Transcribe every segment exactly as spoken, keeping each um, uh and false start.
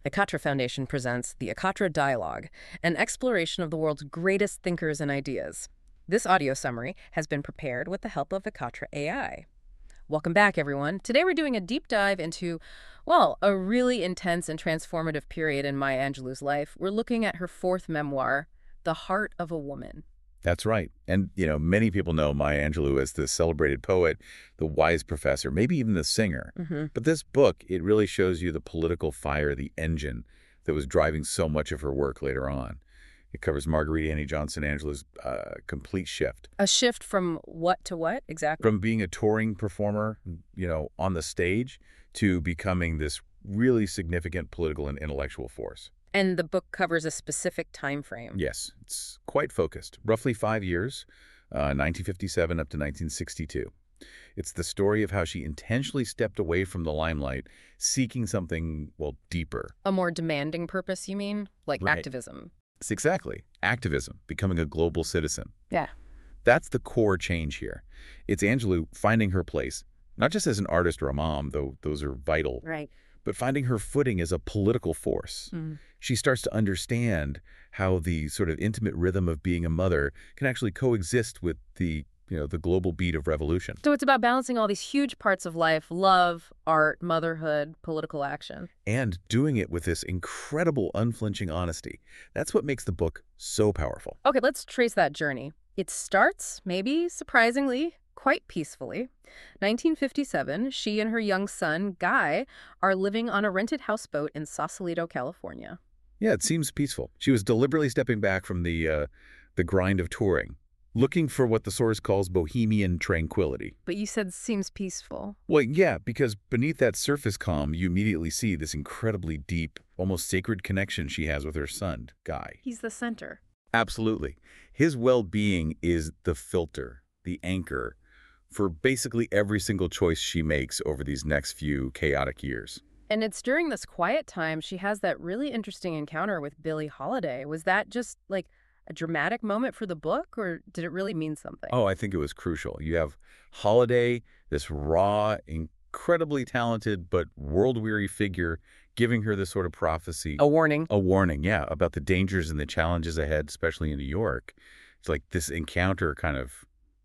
Ekatra Foundation presents the Ekatra Dialogue, an exploration of the world's greatest thinkers and ideas. This audio summary has been prepared with the help of Ekatra A I. Welcome back, everyone. Today we're doing a deep dive into, well, a really intense and transformative period in Maya Angelou's life. We're looking at her fourth memoir, The Heart of a Woman. That's right. And, you know, many people know Maya Angelou as the celebrated poet, the wise professor, maybe even the singer. Mm-hmm. But this book, it really shows you the political fire, the engine that was driving so much of her work later on. It covers Marguerite Annie Johnson Angelou's uh, complete shift. A shift from what to what, exactly? From being a touring performer, you know, on the stage, to becoming this really significant political and intellectual force. And the book covers a specific time frame. Yes, it's quite focused. Roughly five years, uh, nineteen fifty-seven up to nineteen sixty-two. It's the story of how she intentionally stepped away from the limelight, seeking something, well, deeper. A more demanding purpose, you mean? Like Right. activism. It's exactly. Activism, becoming a global citizen. Yeah. That's the core change here. It's Angelou finding her place, not just as an artist or a mom, though those are vital, Right. but finding her footing as a political force. Mm. She starts to understand how the sort of intimate rhythm of being a mother can actually coexist with the, you know, the global beat of revolution. So it's about balancing all these huge parts of life: love, art, motherhood, political action. And doing it with this incredible unflinching honesty. That's what makes the book so powerful. Okay, let's trace that journey. It starts, maybe surprisingly, quite peacefully. nineteen fifty-seven, she and her young son, Guy, are living on a rented houseboat in Sausalito, California. Yeah, it seems peaceful. She was deliberately stepping back from the, uh, the grind of touring, looking for what the source calls bohemian tranquility. But you said seems peaceful. Well, yeah, because beneath that surface calm, you immediately see this incredibly deep, almost sacred connection she has with her son, Guy. He's the center. Absolutely. His well-being is the filter, the anchor, for basically every single choice she makes over these next few chaotic years. And it's during this quiet time she has that really interesting encounter with Billie Holiday. Was that just like a dramatic moment for the book, or did it really mean something? Oh, I think it was crucial. You have Holiday, this raw, incredibly talented, but world-weary figure, giving her this sort of prophecy. A warning. A warning, yeah, about the dangers and the challenges ahead, especially in New York. It's like this encounter kind of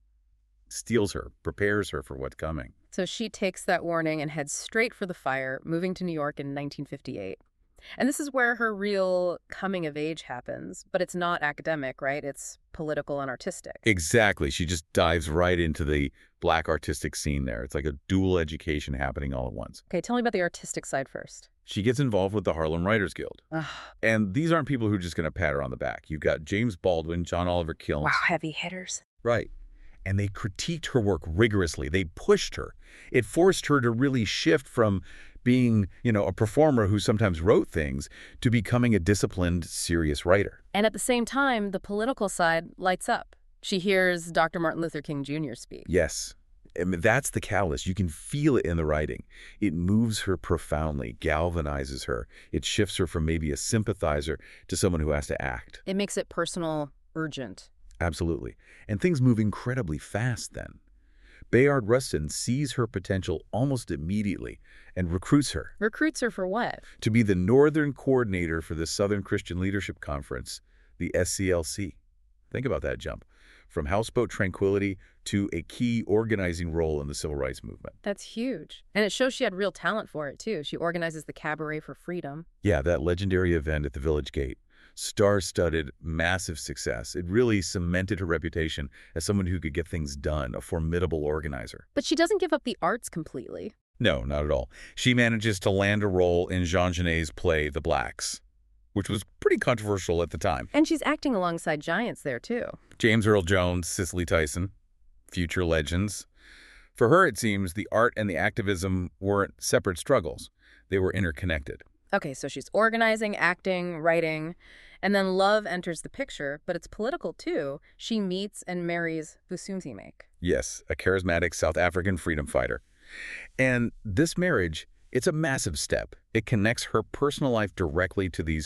steals her, prepares her for what's coming. So she takes that warning and heads straight for the fire, moving to New York in nineteen fifty-eight. And this is where her real coming of age happens. But it's not academic, right? It's political and artistic. Exactly. She just dives right into the Black artistic scene there. It's like a dual education happening all at once. Okay, tell me about the artistic side first. She gets involved with the Harlem Writers Guild. Ugh. And these aren't people who are just going to pat her on the back. You've got James Baldwin, John Oliver Kilns. Wow, heavy hitters. Right. And they critiqued her work rigorously. They pushed her. It forced her to really shift from being, you know, a performer who sometimes wrote things to becoming a disciplined, serious writer. And at the same time, the political side lights up. She hears Doctor Martin Luther King Junior speak. Yes. I mean, that's the catalyst. You can feel it in the writing. It moves her profoundly, galvanizes her. It shifts her from maybe a sympathizer to someone who has to act. It makes it personal, urgent. Absolutely. And things move incredibly fast then. Bayard Rustin sees her potential almost immediately and recruits her. Recruits her for what? To be the Northern coordinator for the Southern Christian Leadership Conference, the S C L C. Think about that jump. From houseboat tranquility to a key organizing role in the civil rights movement. That's huge. And it shows she had real talent for it, too. She organizes the Cabaret for Freedom. Yeah, that legendary event at the Village Gate. Star-studded, massive success. It really cemented her reputation as someone who could get things done, a formidable organizer. But she doesn't give up the arts completely. No, not at all. She manages to land a role in Jean Genet's play, The Blacks, which was pretty controversial at the time. And she's acting alongside giants there, too. James Earl Jones, Cicely Tyson, future legends. For her, it seems, the art and the activism weren't separate struggles. They were interconnected. Okay, so she's organizing, acting, writing, and then love enters the picture, but it's political too. She meets and marries Vusumuzi. Yes, a charismatic South African freedom fighter. And this marriage, it's a massive step. It connects her personal life directly to these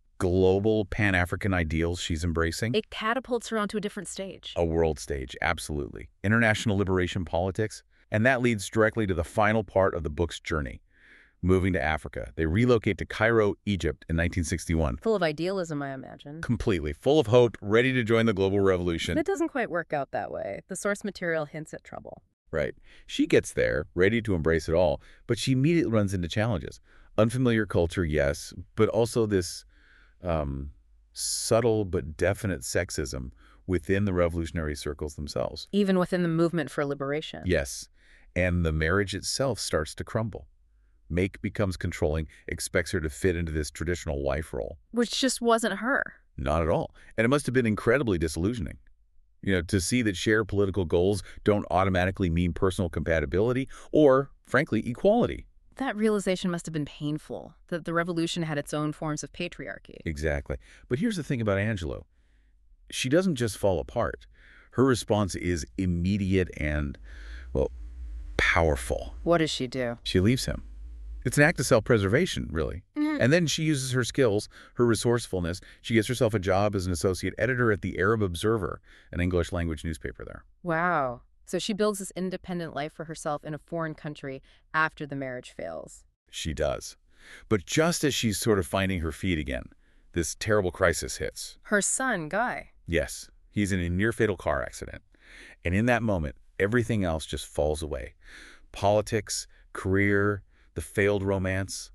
global Pan-African ideals she's embracing. It catapults her onto a different stage. A world stage, absolutely. International liberation politics. And that leads directly to the final part of the book's journey. moving to Africa. They relocate to Cairo, Egypt in nineteen sixty-one. Full of idealism, I imagine. Completely. Full of hope, ready to join the global revolution. It doesn't quite work out that way. The source material hints at trouble. Right. She gets there, ready to embrace it all, but she immediately runs into challenges. Unfamiliar culture, yes, but also this um, subtle but definite sexism within the revolutionary circles themselves. Even within the movement for liberation. Yes. And the marriage itself starts to crumble. Make becomes controlling, expects her to fit into this traditional wife role. Which just wasn't her. Not at all. And it must have been incredibly disillusioning. You know, to see that shared political goals don't automatically mean personal compatibility or, frankly, equality. That realization must have been painful, that the revolution had its own forms of patriarchy. Exactly. But here's the thing about Angelo. She doesn't just fall apart. Her response is immediate and, well, powerful. What does she do? She leaves him. It's an act of self-preservation, really. Mm-hmm. And then she uses her skills, her resourcefulness. She gets herself a job as an associate editor at the Arab Observer, an English-language newspaper there. Wow. So she builds this independent life for herself in a foreign country after the marriage fails. She does. But just as she's sort of finding her feet again, this terrible crisis hits. Her son, Guy. Yes, he's in a near-fatal car accident. And in that moment, everything else just falls away. Politics, career, the failed romance,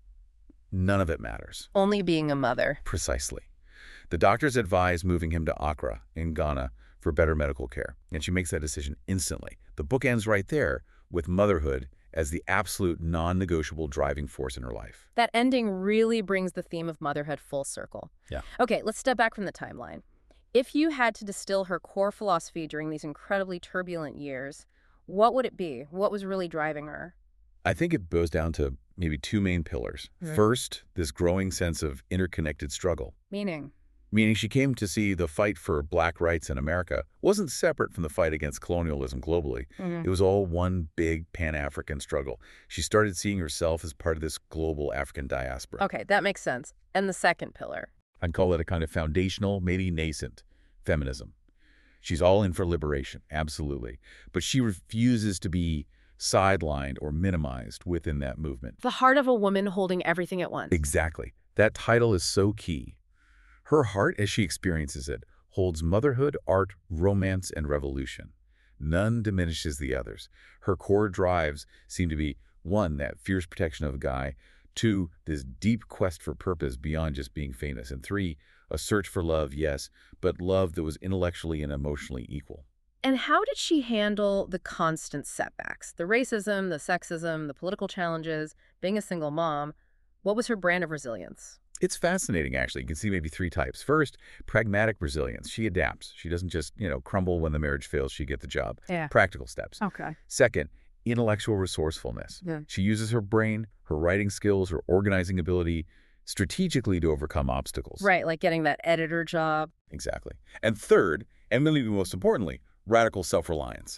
none of it matters. Only being a mother. Precisely. The doctors advise moving him to Accra in Ghana for better medical care, and she makes that decision instantly. The book ends right there with motherhood as the absolute non-negotiable driving force in her life. That ending really brings the theme of motherhood full circle. Yeah. Okay, let's step back from the timeline. If you had to distill her core philosophy during these incredibly turbulent years, what would it be? What was really driving her? I think it boils down to maybe two main pillars. Mm-hmm. First, this growing sense of interconnected struggle. Meaning? Meaning she came to see the fight for black rights in America wasn't separate from the fight against colonialism globally. Mm-hmm. It was all one big Pan-African struggle. She started seeing herself as part of this global African diaspora. Okay, that makes sense. And the second pillar? I'd call it a kind of foundational, maybe nascent, feminism. She's all in for liberation, absolutely. But she refuses to be sidelined or minimized within that movement. The heart of a woman holding everything at once. Exactly. That title is so key. Her heart, as she experiences it, holds motherhood, art, romance, and revolution. None diminishes the others. Her core drives seem to be, one, that fierce protection of Guy, two, this deep quest for purpose beyond just being famous, and three, a search for love, yes, but love that was intellectually and emotionally equal. And how did she handle the constant setbacks? The racism, the sexism, the political challenges, being a single mom. What was her brand of resilience? It's fascinating, actually. You can see maybe three types. First, pragmatic resilience. She adapts. She doesn't just, you know, crumble when the marriage fails. She gets the job. Yeah. Practical steps. Okay. Second, intellectual resourcefulness. Yeah. She uses her brain, her writing skills, her organizing ability strategically to overcome obstacles. Right, like getting that editor job. Exactly. And third, and maybe most importantly, radical self-reliance.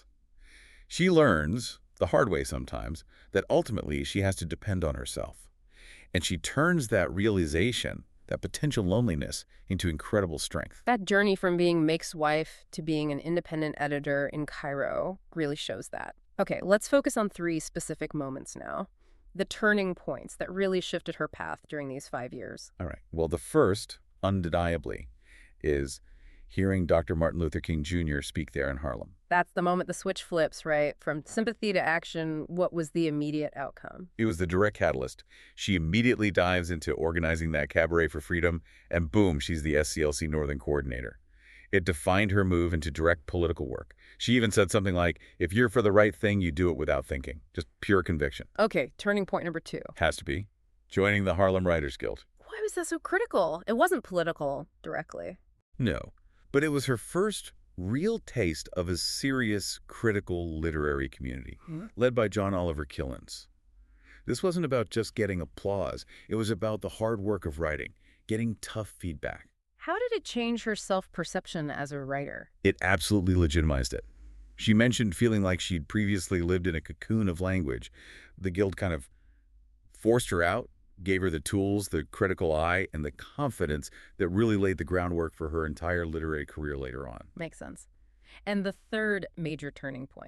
She learns, the hard way sometimes, that ultimately she has to depend on herself. And she turns that realization, that potential loneliness, into incredible strength. That journey from being Mick's wife to being an independent editor in Cairo really shows that. Okay, let's focus on three specific moments now. The turning points that really shifted her path during these five years. All right. Well, the first, undeniably, is hearing Doctor Martin Luther King Junior speak there in Harlem. That's the moment the switch flips, right? From sympathy to action, what was the immediate outcome? It was the direct catalyst. She immediately dives into organizing that Cabaret for Freedom, and boom, she's the S C L C Northern Coordinator. It defined her move into direct political work. She even said something like, if you're for the right thing, you do it without thinking. Just pure conviction. Okay, turning point number two. Has to be. Joining the Harlem Writers Guild. Why was that so critical? It wasn't political directly. No, but it was her first real taste of a serious, critical literary community, Hmm? led by John Oliver Killens. This wasn't about just getting applause. It was about the hard work of writing, getting tough feedback. How did it change her self-perception as a writer? It absolutely legitimized it. She mentioned feeling like she'd previously lived in a cocoon of language. The Guild kind of forced her out, gave her the tools, the critical eye, and the confidence that really laid the groundwork for her entire literary career later on. Makes sense. And the third major turning point.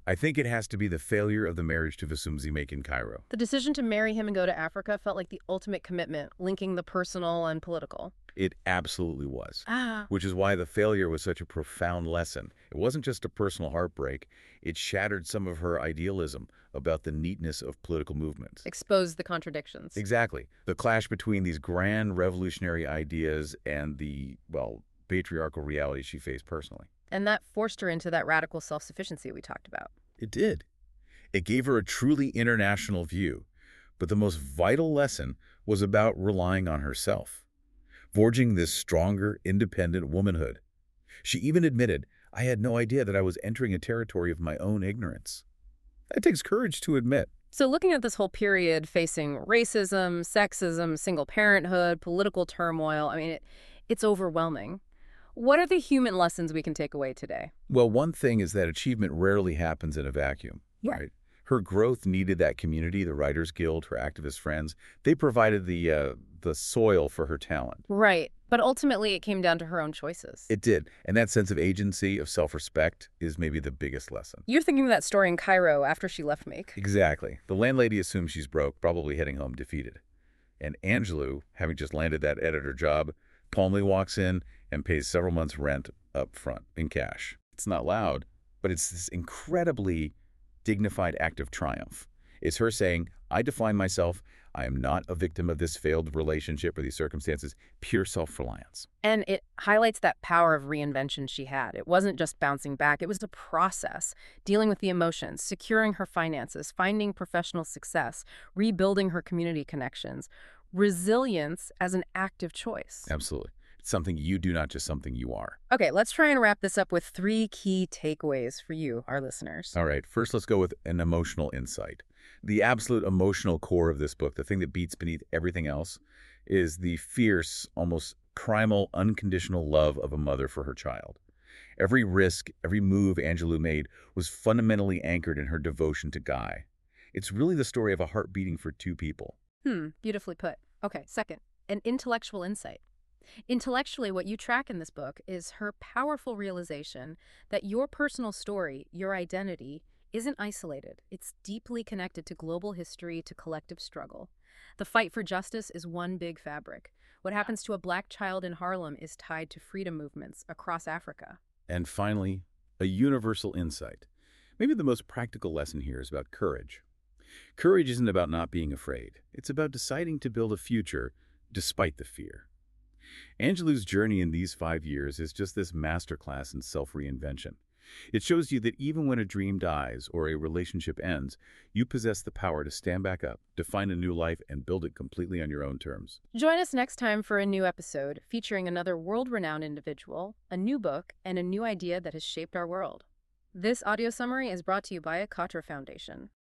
I think it has to be the failure of the marriage to Vasumzi-Make in Cairo. The decision to marry him and go to Africa felt like the ultimate commitment, linking the personal and political. It absolutely was. Ah. Which is why the failure was such a profound lesson. It wasn't just a personal heartbreak. It shattered some of her idealism about the neatness of political movements. Exposed the contradictions. Exactly. The clash between these grand revolutionary ideas and the, well, patriarchal reality she faced personally. And that forced her into that radical self-sufficiency we talked about. It did. It gave her a truly international view. But the most vital lesson was about relying on herself, forging this stronger, independent womanhood. She even admitted, I had no idea that I was entering a territory of my own ignorance. That takes courage to admit. So looking at this whole period facing racism, sexism, single parenthood, political turmoil, I mean, it, it's overwhelming. What are the human lessons we can take away today? Well, one thing is that achievement rarely happens in a vacuum, Yeah. right? Her growth needed that community, the Writers Guild, her activist friends. They provided the uh, the soil for her talent. Right. But ultimately, it came down to her own choices. It did. And that sense of agency, of self-respect, is maybe the biggest lesson. You're thinking of that story in Cairo after she left Make. Exactly. The landlady assumes she's broke, probably heading home defeated. And Angelou, having just landed that editor job, calmly walks in and pays several months' rent up front in cash. It's not loud, but it's this incredibly dignified act of triumph. It's her saying, I define myself. I am not a victim of this failed relationship or these circumstances. Pure self-reliance. And it highlights that power of reinvention she had. It wasn't just bouncing back. It was a process, dealing with the emotions, securing her finances, finding professional success, rebuilding her community connections. Resilience as an active choice. Absolutely. It's something you do, not just something you are. Okay, let's try and wrap this up with three key takeaways for you, our listeners. All right, first let's go with an emotional insight. The absolute emotional core of this book, the thing that beats beneath everything else, is the fierce, almost primal, unconditional love of a mother for her child. Every risk, every move Angelou made was fundamentally anchored in her devotion to Guy. It's really the story of a heart beating for two people. Hmm, beautifully put. Okay, second, an intellectual insight. Intellectually, what you track in this book is her powerful realization that your personal story, your identity, isn't isolated. It's deeply connected to global history, to collective struggle. The fight for justice is one big fabric. What happens to a black child in Harlem is tied to freedom movements across Africa. And finally, a universal insight. Maybe the most practical lesson here is about courage. Courage isn't about not being afraid. It's about deciding to build a future despite the fear. Angelou's journey in these five years is just this masterclass in self-reinvention. It shows you that even when a dream dies or a relationship ends, you possess the power to stand back up, define a new life, and build it completely on your own terms. Join us next time for a new episode featuring another world-renowned individual, a new book, and a new idea that has shaped our world. This audio summary is brought to you by Akatra Foundation.